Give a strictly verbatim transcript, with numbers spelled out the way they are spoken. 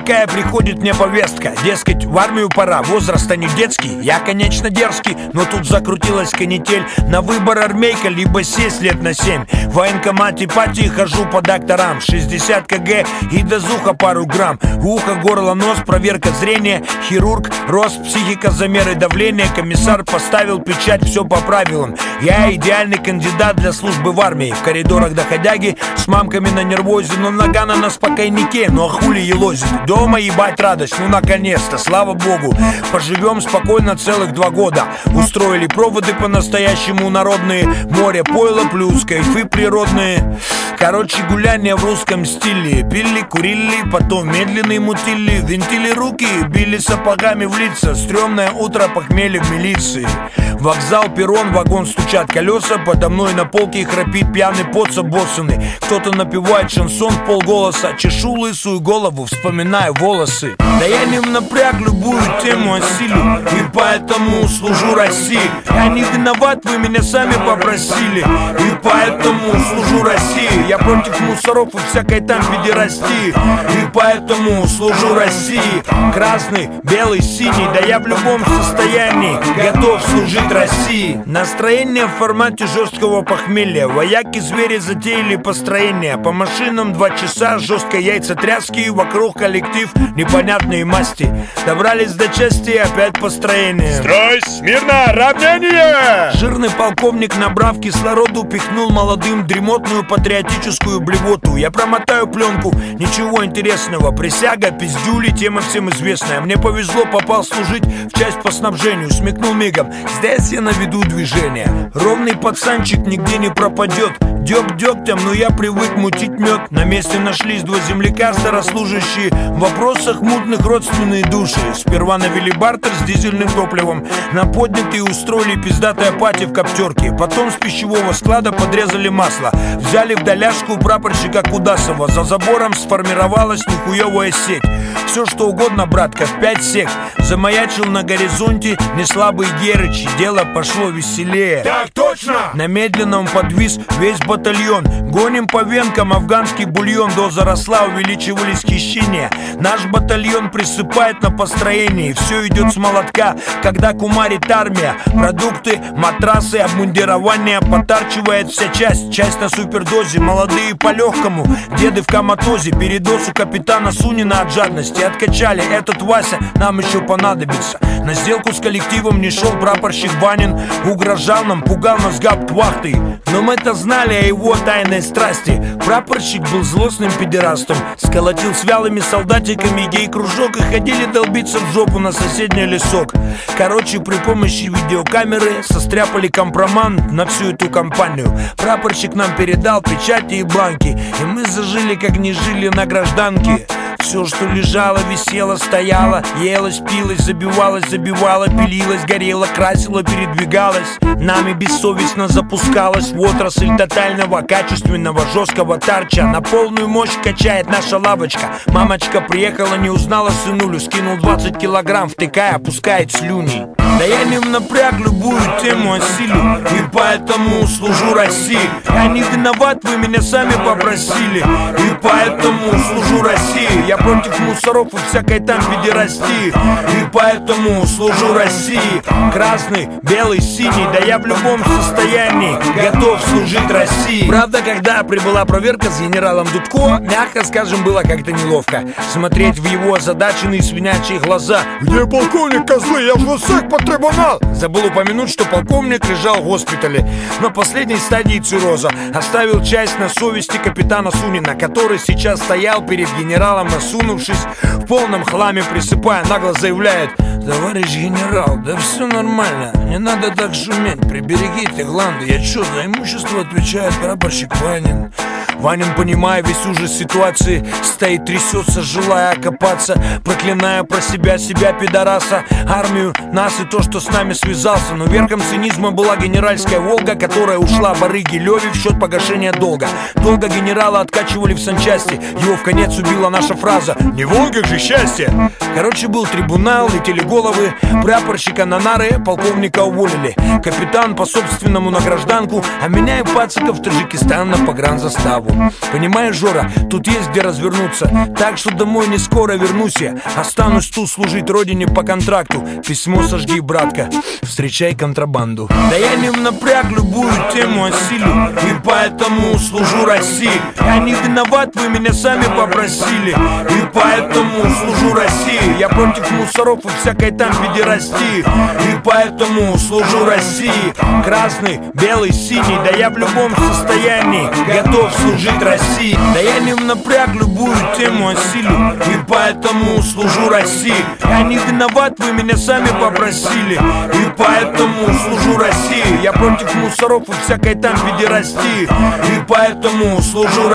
такая приходит мне повестка. Дескать, в армию пора, возраст-то не детский. Я, конечно, дерзкий, но тут закрутилась канитель. На выбор армейка, либо сесть лет на семь. В военкомате пати хожу по докторам. шестьдесят килограмм и дозуха пару грамм. Ухо, горло, нос, проверка зрения. Хирург, рост, психика, замеры давления. Комиссар поставил печать, все по правилам. Я идеальный кандидат для службы в армии. В коридорах доходяги с мамками на нервозе. Но нога на спокойнике, ну а хули елозит. Дома ебать радость, ну наконец-то, слава богу. Поживем спокойно целых два года. Устроили проводы по-настоящему народные. Море, пойло плюс кайфы природные. Короче, гуляния в русском стиле. Пили, курили, потом медленные мутили. Винтили руки, били сапогами в лица. Стрёмное утро, похмелье в милиции. Вокзал, перрон, вагон, стучат колеса. Подо мной на полке храпит пьяный поц обоссанный. Кто-то напевает шансон в полголоса. Чешу лысую голову, вспоминаю волосы. Да я не напряг, любую тему осилю. И поэтому служу России. Я не виноват, вы меня сами попросили. И поэтому служу России. Я против мусоров и всякой там педерастии. И поэтому служу России. Красный, белый, синий. Да я в любом состоянии готов служить России. Настроение в формате жесткого похмелья. Вояки-звери затеяли построение. По машинам два часа жесткой яйцетряски. Вокруг коллектив непонятные масти. Добрались до части и опять построение. Строй, смирно, равнение! Жирный полковник, набрав кислороду, пихнул молодым дремотную патриотическую блевоту. Я промотаю пленку, ничего интересного. Присяга, пиздюли, тема всем известная. Мне повезло, попал служить в часть по снабжению. Смекнул мигом, здесь я наведу движение. Ровный пацанчик нигде не пропадет. Дёг дёгтем, но я привык мутить мед. На месте нашлись два земляка, старослужащие. В вопросах мутных родственные души. Сперва навели бартер с дизельным топливом. На поднятые устроили пиздатые пати в коптерке. Потом с пищевого склада подрезали масло. Взяли в доляшку прапорщика Кудасова. За забором сформировалась нихуевая сеть. Все что угодно, братка, в пять сек. Замаячил на горизонте неслабый Герыч. Дело пошло веселее. Так точно! На медленном подвис весь батальон. Гоним по венкам афганский бульон. Доза росла, увеличивались хищения. Наш батальон присыпает на построении. Все идет с молотка, когда кумарит армия. Продукты, матрасы, обмундирование. Потарчивает вся часть, часть на супердозе. Молодые по легкому, деды в коматозе. Передоз у капитана Сунина от жадности. Откачали, этот Вася нам еще понадобится. На сделку с коллективом не шел прапорщик Ванин. Угрожал нам, пугал нас гауптвахтой. Но мы-то знали о его тайной страсти. Прапорщик был злостным педерастом. Сколотил с вялыми солдатиками гей-кружок. И ходили долбиться в жопу на соседний лесок. Короче, при помощи видеокамеры состряпали компромат на всю эту компанию. Прапорщик нам передал печати и бланки. И мы зажили, как не жили на гражданке. Все, что лежало, висело, стояло, елось, пилось, забивалось, забивало, пилилось, горело, красило, передвигалось. Нами бессовестно запускалась в отрасль тотального, качественного, жесткого тарча. На полную мощь качает наша лавочка. Мамочка приехала, не узнала сынулю. Скинул двадцать килограмм, втыкая, опускает слюни. Да я не напряг, любую тему осилю. И поэтому служу России. Я не виноват, вы меня сами попросили. И поэтому служу России. Я против мусоров и всякой там педерастии. И поэтому служу России. Красный, белый, синий. Да я в любом состоянии готов служить России. Правда, когда прибыла проверка с генералом Дудко, мягко скажем, было как-то неловко смотреть в его озадаченные свинячьи глаза. Где полковник, козлы? Я в ЛСЭК по трибунал! Забыл упомянуть, что полковник лежал в госпитале на последней стадии цирроза. Оставил часть на совести капитана Сунина, который сейчас стоял перед генералом, насунувшись в полном хламе, присыпая, нагло заявляет: товарищ генерал, да все нормально, не надо так шуметь, приберегите гланды. Я чё, за имущество отвечает прапорщик Ванин. Ванин, понимая весь ужас ситуации, стоит, трясется, желая окопаться, проклиная про себя, себя, пидораса, армию, нас и то, что с нами связался. Но верхом цинизма была генеральская Волга, которая ушла барыге Леве в счет погашения долга. Долго генерала откачивали в санчасти, его в конец убила наша фраза: «Не в Волгах же счастье!» Короче, был трибунал, летели головы, прапорщика на нары, полковника уволили, капитан по собственному на гражданку, а меня и пацика в Таджикистан на погранзаставу. Понимаешь, Жора, тут есть где развернуться. Так что домой не скоро вернусь я. Останусь тут служить родине по контракту. Письмо сожги, братка, встречай контрабанду. Да я не в напряг, любую тему осилю, и поэтому служу России. Я не виноват, вы меня сами попросили, и поэтому служу России. Я против мусоров и всякой там педерастии, и поэтому служу России. Красный, белый, синий, да я в любом состоянии готов служить России. Да я не в напряг, любую тему осилю, и поэтому служу России. Я не виноват, вы меня сами попросили, и поэтому служу России. Я против мусоров и всякой там педерастии, и поэтому служу